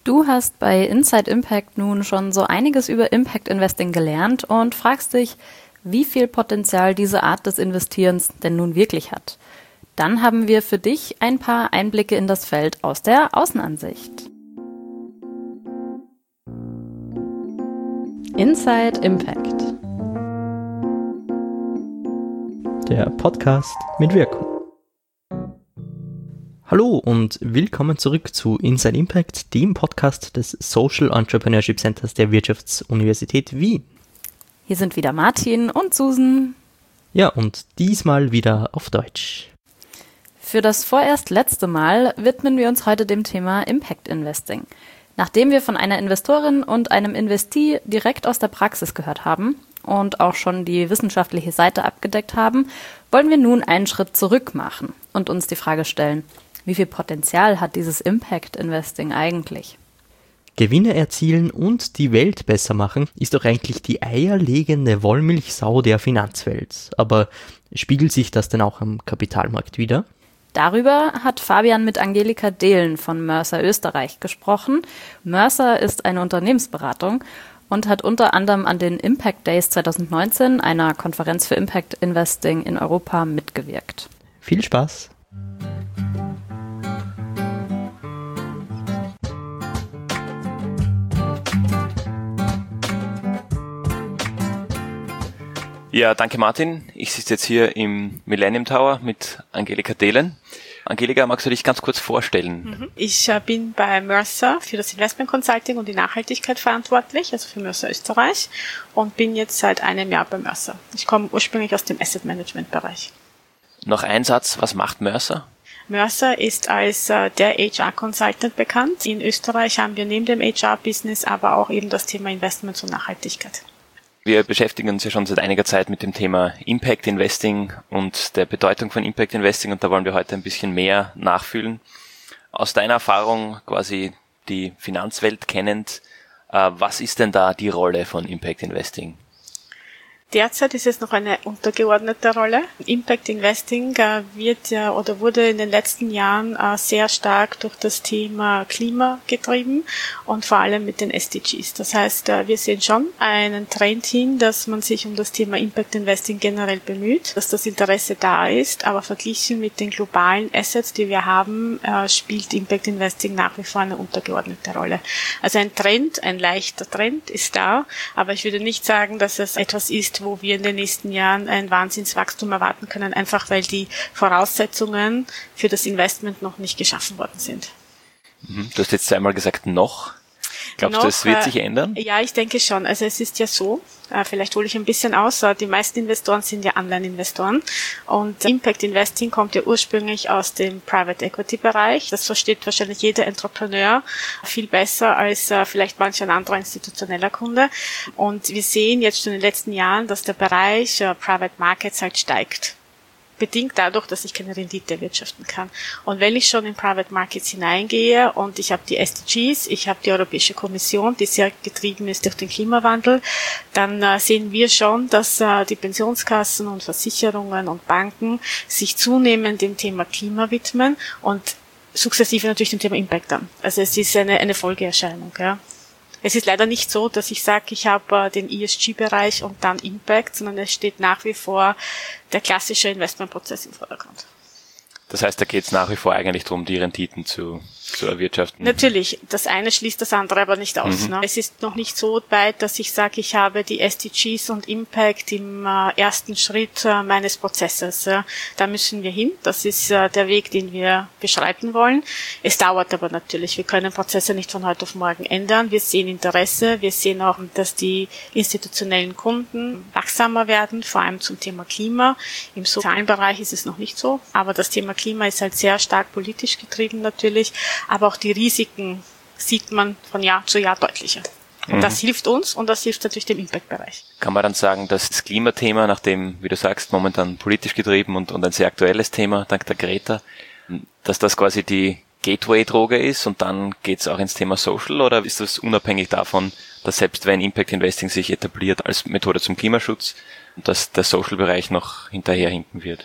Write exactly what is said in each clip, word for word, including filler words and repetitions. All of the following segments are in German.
Du hast bei Inside Impact nun schon so einiges über Impact Investing gelernt und fragst dich, wie viel Potenzial diese Art des Investierens denn nun wirklich hat. Dann haben wir für dich ein paar Einblicke in das Feld aus der Außenansicht. Inside Impact. Der Podcast mit Wirkung. Hallo und willkommen zurück zu Inside Impact, dem Podcast des Social Entrepreneurship Centers der Wirtschaftsuniversität Wien. Hier sind wieder Martin und Susan. Ja, und diesmal wieder auf Deutsch. Für das vorerst letzte Mal widmen wir uns heute dem Thema Impact Investing. Nachdem wir von einer Investorin und einem Investee direkt aus der Praxis gehört haben und auch schon die wissenschaftliche Seite abgedeckt haben, wollen wir nun einen Schritt zurück machen und uns die Frage stellen, wie viel Potenzial hat dieses Impact Investing eigentlich? Gewinne erzielen und die Welt besser machen, ist doch eigentlich die eierlegende Wollmilchsau der Finanzwelt. Aber spiegelt sich das denn auch am Kapitalmarkt wider? Darüber hat Fabian mit Angelika Dehlen von Mercer Österreich gesprochen. Mercer ist eine Unternehmensberatung und hat unter anderem an den Impact Days zwanzig neunzehn, einer Konferenz für Impact Investing in Europa, mitgewirkt. Viel Spaß! Ja, danke Martin. Ich sitze jetzt hier im Millennium Tower mit Angelika Dehlen. Angelika, magst du dich ganz kurz vorstellen? Ich äh, bin bei Mercer für das Investment Consulting und die Nachhaltigkeit verantwortlich, also für Mercer Österreich, und bin jetzt seit einem Jahr bei Mercer. Ich komme ursprünglich aus dem Asset Management Bereich. Noch ein Satz, was macht Mercer? Mercer ist als äh, der H R-Consultant bekannt. In Österreich haben wir neben dem H R-Business aber auch eben das Thema Investments und Nachhaltigkeit. Wir beschäftigen uns ja schon seit einiger Zeit mit dem Thema Impact Investing und der Bedeutung von Impact Investing, und da wollen wir heute ein bisschen mehr nachfühlen. Aus deiner Erfahrung, quasi die Finanzwelt kennend, äh, was ist denn da die Rolle von Impact Investing? Derzeit ist es noch eine untergeordnete Rolle. Impact Investing äh, wird ja oder wurde in den letzten Jahren äh, sehr stark durch das Thema Klima getrieben und vor allem mit den S D Gs. Das heißt, äh, wir sehen schon einen Trend hin, dass man sich um das Thema Impact Investing generell bemüht, dass das Interesse da ist, aber verglichen mit den globalen Assets, die wir haben, äh, spielt Impact Investing nach wie vor eine untergeordnete Rolle. Also ein Trend, ein leichter Trend ist da, aber ich würde nicht sagen, dass es etwas ist, wo wir in den nächsten Jahren ein Wahnsinnswachstum erwarten können, einfach weil die Voraussetzungen für das Investment noch nicht geschaffen worden sind. Du hast jetzt zweimal gesagt, noch. Glaubst noch, du, es wird äh, sich ändern? Ja, ich denke schon. Also es ist ja so, äh, vielleicht hole ich ein bisschen aus, äh, die meisten Investoren sind ja Anleiheninvestoren und Impact Investing kommt ja ursprünglich aus dem Private Equity Bereich. Das versteht wahrscheinlich jeder Entrepreneur viel besser als äh, vielleicht manch ein anderer institutioneller Kunde. Und wir sehen jetzt schon in den letzten Jahren, dass der Bereich äh, Private Markets halt steigt. Bedingt dadurch, dass ich keine Rendite erwirtschaften kann. Und wenn ich schon in Private Markets hineingehe und ich habe die S D Gs, ich habe die Europäische Kommission, die sehr getrieben ist durch den Klimawandel, dann äh, sehen wir schon, dass äh, die Pensionskassen und Versicherungen und Banken sich zunehmend dem Thema Klima widmen und sukzessive natürlich dem Thema Impact an. Also es ist eine, eine Folgeerscheinung, ja. Es ist leider nicht so, dass ich sage, ich habe äh, den E S G-Bereich und dann Impact, sondern es steht nach wie vor der klassische Investmentprozess im Vordergrund. Das heißt, da geht es nach wie vor eigentlich darum, die Renditen zu, zu erwirtschaften. Natürlich, das eine schließt das andere aber nicht aus. Mhm. Ne? Es ist noch nicht so weit, dass ich sage, ich habe die S D Gs und Impact im äh, ersten Schritt äh, meines Prozesses. Äh, da müssen wir hin. Das ist äh, der Weg, den wir beschreiten wollen. Es dauert aber natürlich. Wir können Prozesse nicht von heute auf morgen ändern. Wir sehen Interesse. Wir sehen auch, dass die institutionellen Kunden wachsamer werden, vor allem zum Thema Klima. Im sozialen Bereich ist es noch nicht so, aber das Thema Klima ist halt sehr stark politisch getrieben natürlich, aber auch die Risiken sieht man von Jahr zu Jahr deutlicher. Und mhm. das hilft uns und das hilft natürlich dem Impact-Bereich. Kann man dann sagen, dass das Klimathema, nachdem, wie du sagst, momentan politisch getrieben und, und ein sehr aktuelles Thema, dank der Greta, dass das quasi die Gateway-Droge ist und dann geht's auch ins Thema Social, oder ist das unabhängig davon, dass selbst wenn Impact Investing sich etabliert als Methode zum Klimaschutz, dass der Social-Bereich noch hinterherhinken wird?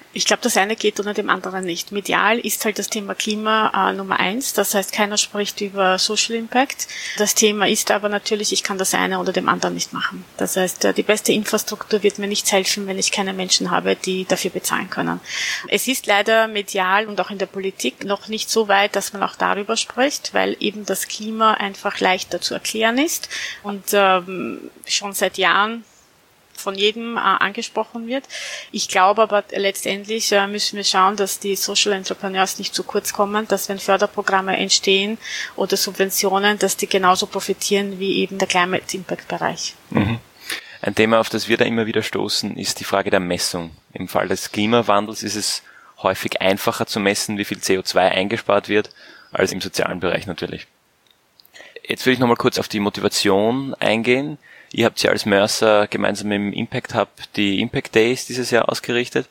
Ich glaube, das eine geht ohne dem anderen nicht. Medial ist halt das Thema Klima äh, Nummer eins. Das heißt, keiner spricht über Social Impact. Das Thema ist aber natürlich, ich kann das eine oder dem anderen nicht machen. Das heißt, äh, die beste Infrastruktur wird mir nichts helfen, wenn ich keine Menschen habe, die dafür bezahlen können. Es ist leider medial und auch in der Politik noch nicht so weit, dass man auch darüber spricht, weil eben das Klima einfach leichter zu erklären ist und ähm, schon seit Jahren von jedem äh, angesprochen wird. Ich glaube aber letztendlich äh, müssen wir schauen, dass die Social Entrepreneurs nicht zu kurz kommen, dass wenn Förderprogramme entstehen oder Subventionen, dass die genauso profitieren wie eben der Climate Impact Bereich. Mhm. Ein Thema, auf das wir da immer wieder stoßen, ist die Frage der Messung. Im Fall des Klimawandels ist es häufig einfacher zu messen, wie viel C O zwei eingespart wird, als im sozialen Bereich natürlich. Jetzt will ich nochmal kurz auf die Motivation eingehen. Ihr habt ja als Mercer gemeinsam mit dem Impact Hub die Impact Days dieses Jahr ausgerichtet.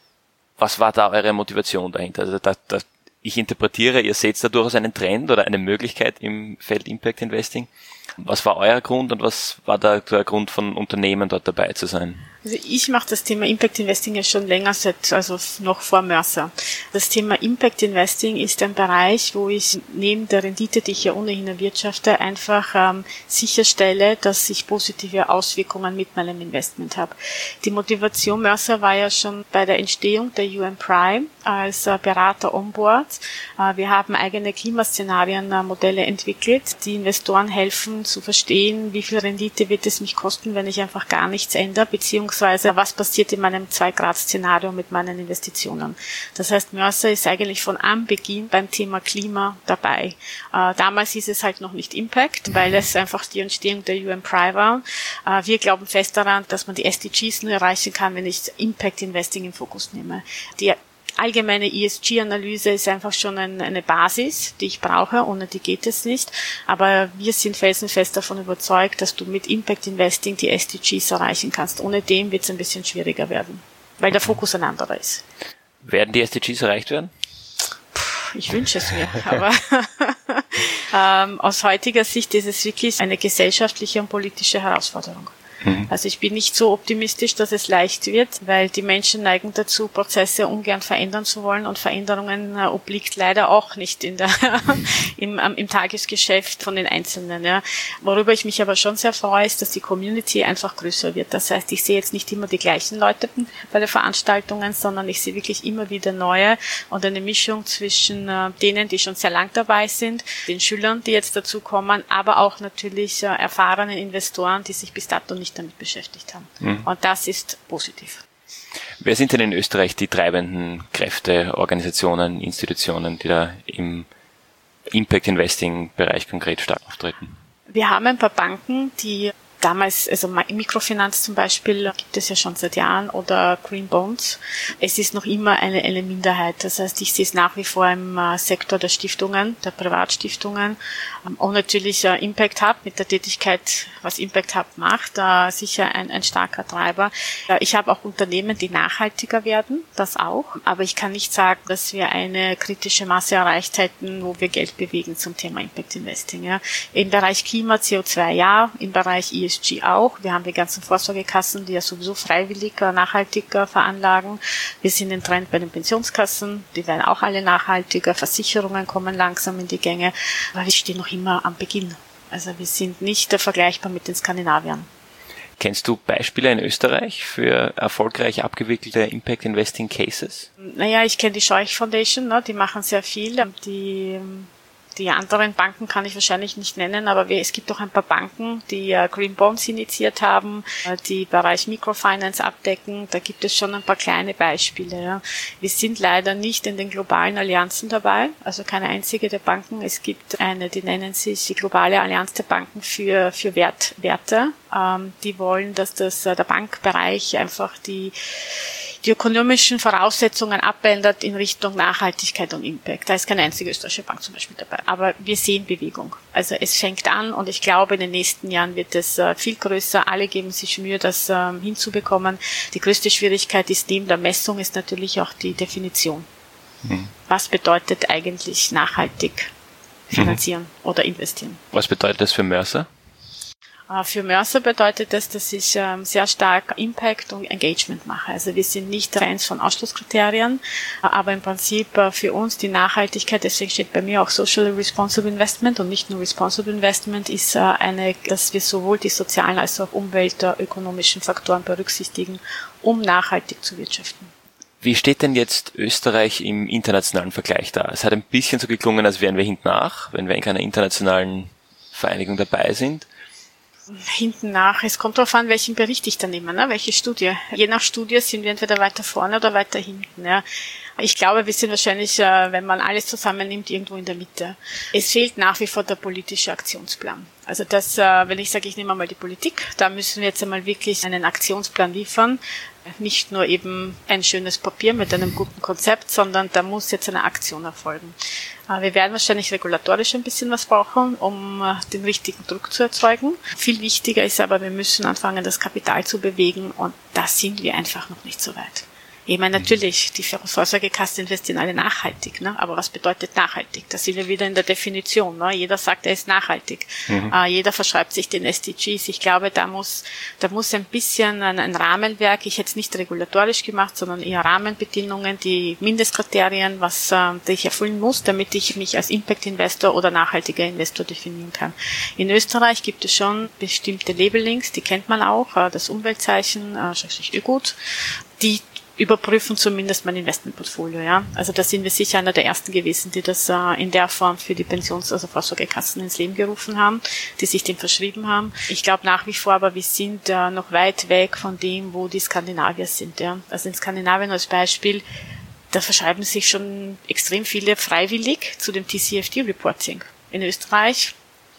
Was war da eure Motivation dahinter? Also da, da, ich interpretiere, ihr seht da durchaus einen Trend oder eine Möglichkeit im Feld Impact Investing. Was war euer Grund und was war da der Grund von Unternehmen dort dabei zu sein? Also ich mache das Thema Impact Investing ja schon länger, seit, also noch vor Mercer. Das Thema Impact Investing ist ein Bereich, wo ich neben der Rendite, die ich ja ohnehin erwirtschafte, einfach ähm, sicherstelle, dass ich positive Auswirkungen mit meinem Investment habe. Die Motivation Mercer war ja schon bei der Entstehung der U N Prime als äh, Berater on board. Äh, wir haben eigene Klimaszenarien-Modelle äh, entwickelt, die Investoren helfen zu verstehen, wie viel Rendite wird es mich kosten, wenn ich einfach gar nichts ändere, beziehungsweise was passiert in meinem zwei Grad Szenario mit meinen Investitionen. Das heißt, Mercer ist eigentlich von Anbeginn beim Thema Klima dabei. Äh, damals hieß es halt noch nicht Impact, weil es einfach die Entstehung der U N Prime war. Äh, wir glauben fest daran, dass man die S D Gs nur erreichen kann, wenn ich Impact Investing in Fokus nehme. Die allgemeine E S G-Analyse ist einfach schon ein, eine Basis, die ich brauche, ohne die geht es nicht. Aber wir sind felsenfest davon überzeugt, dass du mit Impact Investing die S D Gs erreichen kannst. Ohne dem wird es ein bisschen schwieriger werden, weil der Fokus ein anderer ist. Werden die S D Gs erreicht werden? Puh, ich wünsche es mir, aber ähm, aus heutiger Sicht ist es wirklich eine gesellschaftliche und politische Herausforderung. Also ich bin nicht so optimistisch, dass es leicht wird, weil die Menschen neigen dazu, Prozesse ungern verändern zu wollen und Veränderungen äh, obliegt leider auch nicht in der im, ähm, im Tagesgeschäft von den Einzelnen. Ja. Worüber ich mich aber schon sehr freue, ist, dass die Community einfach größer wird. Das heißt, ich sehe jetzt nicht immer die gleichen Leute bei den Veranstaltungen, sondern ich sehe wirklich immer wieder neue und eine Mischung zwischen äh, denen, die schon sehr lang dabei sind, den Schülern, die jetzt dazu kommen, aber auch natürlich äh, erfahrenen Investoren, die sich bis dato nicht damit beschäftigt haben. Mhm. Und das ist positiv. Wer sind denn in Österreich die treibenden Kräfte, Organisationen, Institutionen, die da im Impact Investing Bereich konkret stark auftreten? Wir haben ein paar Banken, die damals, also Mikrofinanz zum Beispiel gibt es ja schon seit Jahren oder Green Bonds. Es ist noch immer eine, eine Minderheit. Das heißt, ich sehe es nach wie vor im äh, Sektor der Stiftungen, der Privatstiftungen ähm, und natürlich äh, Impact Hub mit der Tätigkeit, was Impact Hub macht, äh, sicher ein, ein starker Treiber. Äh, ich habe auch Unternehmen, die nachhaltiger werden, das auch. Aber ich kann nicht sagen, dass wir eine kritische Masse erreicht hätten, wo wir Geld bewegen zum Thema Impact Investing. Ja. Im Bereich Klima, C O zwei ja, im Bereich E S G auch. Wir haben die ganzen Vorsorgekassen, die ja sowieso freiwillig nachhaltiger veranlagen. Wir sind im Trend bei den Pensionskassen, die werden auch alle nachhaltiger. Versicherungen kommen langsam in die Gänge, aber wir stehen noch immer am Beginn. Also wir sind nicht vergleichbar mit den Skandinaviern. Kennst du Beispiele in Österreich für erfolgreich abgewickelte Impact Investing Cases? Naja, ich kenne die Scheuch Foundation, ne, die machen sehr viel. Die Die anderen Banken kann ich wahrscheinlich nicht nennen, aber es gibt auch ein paar Banken, die Green Bonds initiiert haben, die Bereich Microfinance abdecken. Da gibt es schon ein paar kleine Beispiele. Ja. Wir sind leider nicht in den globalen Allianzen dabei, also keine einzige der Banken. Es gibt eine, die nennen sich die Globale Allianz der Banken für, für Wert, Werte. Ähm, die wollen, dass das, der Bankbereich einfach die die ökonomischen Voraussetzungen abändert in Richtung Nachhaltigkeit und Impact. Da ist keine einzige österreichische Bank zum Beispiel dabei. Aber wir sehen Bewegung. Also es fängt an und ich glaube, in den nächsten Jahren wird es äh, viel größer. Alle geben sich Mühe, das äh, hinzubekommen. Die größte Schwierigkeit ist neben der Messung ist natürlich auch die Definition. Mhm. Was bedeutet eigentlich nachhaltig finanzieren mhm. oder investieren? Was bedeutet das für Mercer? Für Mercer bedeutet das, dass ich sehr stark Impact und Engagement mache. Also wir sind nicht Fans von Ausschlusskriterien, aber im Prinzip für uns die Nachhaltigkeit, deswegen steht bei mir auch Social Responsible Investment und nicht nur Responsible Investment, ist eine, dass wir sowohl die sozialen als auch umweltökonomischen Faktoren berücksichtigen, um nachhaltig zu wirtschaften. Wie steht denn jetzt Österreich im internationalen Vergleich da? Es hat ein bisschen so geklungen, als wären wir hinten nach, wenn wir in keiner internationalen Vereinigung dabei sind. Hinten nach. Es kommt darauf an, welchen Bericht ich da nehme, ne? Welche Studie. Je nach Studie sind wir entweder weiter vorne oder weiter hinten. Ja. Ich glaube, wir sind wahrscheinlich, wenn man alles zusammennimmt, irgendwo in der Mitte. Es fehlt nach wie vor der politische Aktionsplan. Also das, wenn ich sage, ich nehme mal die Politik, da müssen wir jetzt einmal wirklich einen Aktionsplan liefern. Nicht nur eben ein schönes Papier mit einem guten Konzept, sondern da muss jetzt eine Aktion erfolgen. Wir werden wahrscheinlich regulatorisch ein bisschen was brauchen, um den richtigen Druck zu erzeugen. Viel wichtiger ist aber, wir müssen anfangen, das Kapital zu bewegen und da sind wir einfach noch nicht so weit. Ich meine, natürlich, die Vorsorgekassen investieren alle nachhaltig, ne? Aber was bedeutet nachhaltig? Da sind wir wieder in der Definition, ne? Jeder sagt, er ist nachhaltig. Mhm. Äh, jeder verschreibt sich den S D Gs. Ich glaube, da muss, da muss ein bisschen ein, ein Rahmenwerk, ich hätte es nicht regulatorisch gemacht, sondern eher Rahmenbedingungen, die Mindestkriterien, was äh, die ich erfüllen muss, damit ich mich als Impact-Investor oder nachhaltiger Investor definieren kann. In Österreich gibt es schon bestimmte Labelings, die kennt man auch, äh, das Umweltzeichen, äh, Ögut, die überprüfen zumindest mein Investmentportfolio, ja. Also da sind wir sicher einer der ersten gewesen, die das äh, in der Form für die Pensions-, also Vorsorgekassen ins Leben gerufen haben, die sich dem verschrieben haben. Ich glaube nach wie vor, aber wir sind äh, noch weit weg von dem, wo die Skandinavier sind, ja. Also in Skandinavien als Beispiel, da verschreiben sich schon extrem viele freiwillig zu dem T C F D-Reporting. In Österreich,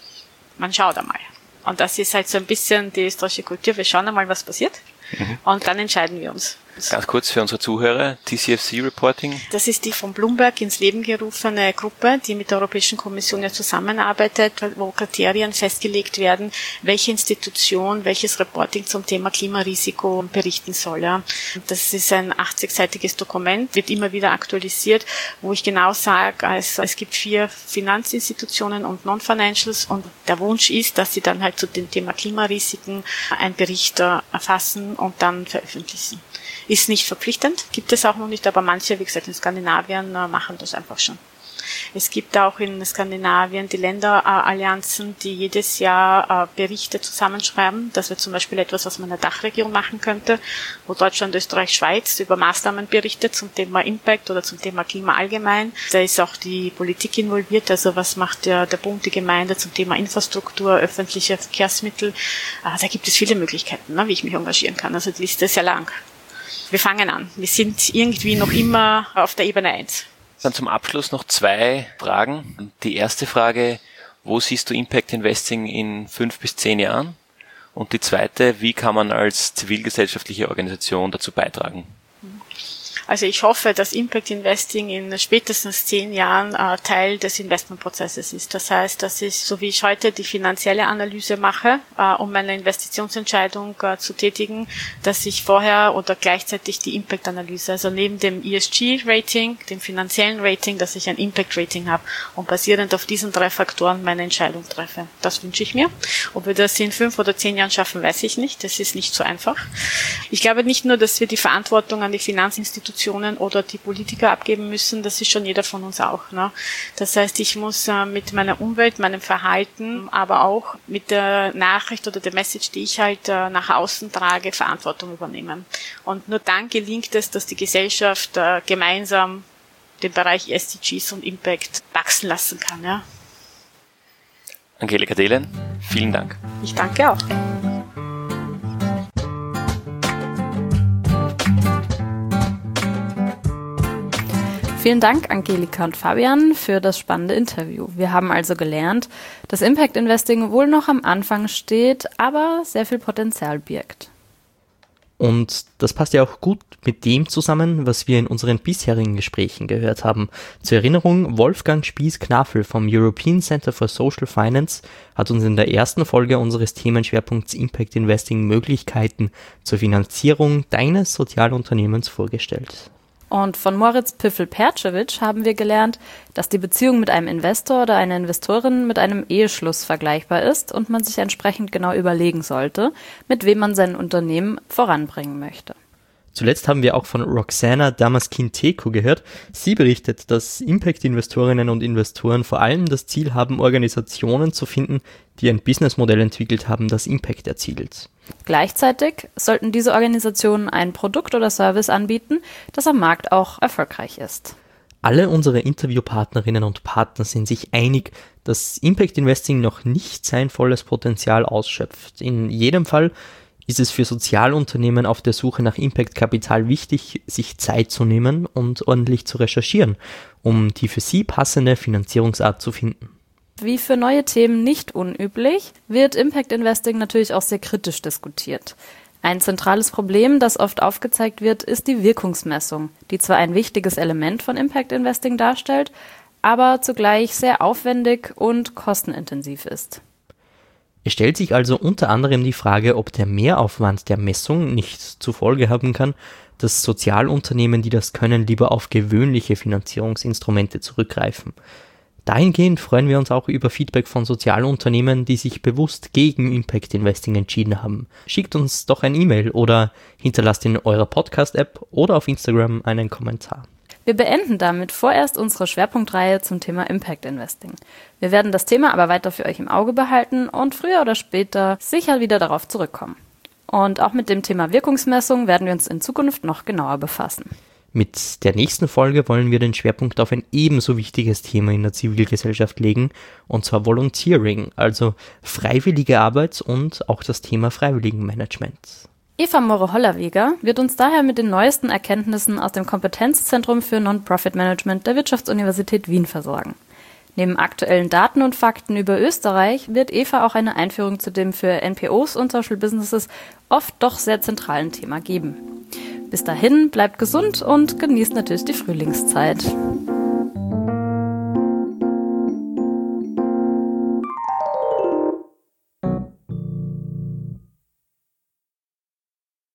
man schaut einmal. Und das ist halt so ein bisschen die österreichische Kultur. Wir schauen einmal, was passiert. Mhm. Und dann entscheiden wir uns. Ganz kurz für unsere Zuhörer, T C F C-Reporting. Das ist die von Bloomberg ins Leben gerufene Gruppe, die mit der Europäischen Kommission ja zusammenarbeitet, wo Kriterien festgelegt werden, welche Institution welches Reporting zum Thema Klimarisiko berichten soll. Ja. Das ist ein achtzigseitiges Dokument, wird immer wieder aktualisiert, wo ich genau sage, also es gibt vier Finanzinstitutionen und Non-Financials und der Wunsch ist, dass sie dann halt zu dem Thema Klimarisiken einen Bericht erfassen und dann veröffentlichen. Ist nicht verpflichtend, gibt es auch noch nicht, aber manche, wie gesagt, in Skandinavien äh, machen das einfach schon. Es gibt auch in Skandinavien die Länderallianzen, die jedes Jahr äh, Berichte zusammenschreiben. Das wäre zum Beispiel etwas, was man in der Dachregion machen könnte, wo Deutschland, Österreich, Schweiz über Maßnahmen berichtet zum Thema Impact oder zum Thema Klima allgemein. Da ist auch die Politik involviert, also was macht der, der Bund, die Gemeinde zum Thema Infrastruktur, öffentliche Verkehrsmittel. Äh, da gibt es viele Möglichkeiten, ne, wie ich mich engagieren kann. Also die Liste ist sehr lang. Wir fangen an. Wir sind irgendwie noch immer auf der Ebene eins. Dann zum Abschluss noch zwei Fragen. Die erste Frage, wo siehst du Impact Investing in fünf bis zehn Jahren? Und die zweite, wie kann man als zivilgesellschaftliche Organisation dazu beitragen? Also ich hoffe, dass Impact Investing in spätestens zehn Jahren äh, Teil des Investmentprozesses ist. Das heißt, dass ich, so wie ich heute die finanzielle Analyse mache, äh, um meine Investitionsentscheidung äh, zu tätigen, dass ich vorher oder gleichzeitig die Impact-Analyse, also neben dem E S G-Rating, dem finanziellen Rating, dass ich ein Impact-Rating habe und basierend auf diesen drei Faktoren meine Entscheidung treffe. Das wünsche ich mir. Ob wir das in fünf oder zehn Jahren schaffen, weiß ich nicht. Das ist nicht so einfach. Ich glaube nicht nur, dass wir die Verantwortung an die Finanzinstitutionen oder die Politiker abgeben müssen, das ist schon jeder von uns auch. Ne? Das heißt, ich muss äh, mit meiner Umwelt, meinem Verhalten, aber auch mit der Nachricht oder der Message, die ich halt äh, nach außen trage, Verantwortung übernehmen. Und nur dann gelingt es, dass die Gesellschaft äh, gemeinsam den Bereich S D Gs und Impact wachsen lassen kann. Ja? Angelika Dehlen, vielen Dank. Ich danke auch. Vielen Dank, Angelika und Fabian, für das spannende Interview. Wir haben also gelernt, dass Impact Investing wohl noch am Anfang steht, aber sehr viel Potenzial birgt. Und das passt ja auch gut mit dem zusammen, was wir in unseren bisherigen Gesprächen gehört haben. Zur Erinnerung, Wolfgang Spieß-Knafel vom European Center for Social Finance hat uns in der ersten Folge unseres Themenschwerpunkts Impact Investing Möglichkeiten zur Finanzierung deines Sozialunternehmens vorgestellt. Und von Moritz Piffel-Percevich haben wir gelernt, dass die Beziehung mit einem Investor oder einer Investorin mit einem Eheschluss vergleichbar ist und man sich entsprechend genau überlegen sollte, mit wem man sein Unternehmen voranbringen möchte. Zuletzt haben wir auch von Roxana Damaskin-Teko gehört. Sie berichtet, dass Impact-Investorinnen und Investoren vor allem das Ziel haben, Organisationen zu finden, die ein Businessmodell entwickelt haben, das Impact erzielt. Gleichzeitig sollten diese Organisationen ein Produkt oder Service anbieten, das am Markt auch erfolgreich ist. Alle unsere Interviewpartnerinnen und Partner sind sich einig, dass Impact Investing noch nicht sein volles Potenzial ausschöpft. In jedem Fall ist es für Sozialunternehmen auf der Suche nach Impact-Kapital wichtig, sich Zeit zu nehmen und ordentlich zu recherchieren, um die für sie passende Finanzierungsart zu finden. Wie für neue Themen nicht unüblich, wird Impact Investing natürlich auch sehr kritisch diskutiert. Ein zentrales Problem, das oft aufgezeigt wird, ist die Wirkungsmessung, die zwar ein wichtiges Element von Impact Investing darstellt, aber zugleich sehr aufwendig und kostenintensiv ist. Es stellt sich also unter anderem die Frage, ob der Mehraufwand der Messung nicht zur Folge haben kann, dass Sozialunternehmen, die das können, lieber auf gewöhnliche Finanzierungsinstrumente zurückgreifen. Dahingehend freuen wir uns auch über Feedback von Sozialunternehmen, die sich bewusst gegen Impact Investing entschieden haben. Schickt uns doch ein E-Mail oder hinterlasst in eurer Podcast-App oder auf Instagram einen Kommentar. Wir beenden damit vorerst unsere Schwerpunktreihe zum Thema Impact Investing. Wir werden das Thema aber weiter für euch im Auge behalten und früher oder später sicher wieder darauf zurückkommen. Und auch mit dem Thema Wirkungsmessung werden wir uns in Zukunft noch genauer befassen. Mit der nächsten Folge wollen wir den Schwerpunkt auf ein ebenso wichtiges Thema in der Zivilgesellschaft legen, und zwar Volunteering, also freiwillige Arbeit und auch das Thema Freiwilligenmanagement. Eva Moore-Hollerweger wird uns daher mit den neuesten Erkenntnissen aus dem Kompetenzzentrum für Non-Profit-Management der Wirtschaftsuniversität Wien versorgen. Neben aktuellen Daten und Fakten über Österreich wird Eva auch eine Einführung zu dem für N P Os und Social Businesses oft doch sehr zentralen Thema geben. Bis dahin bleibt gesund und genießt natürlich die Frühlingszeit.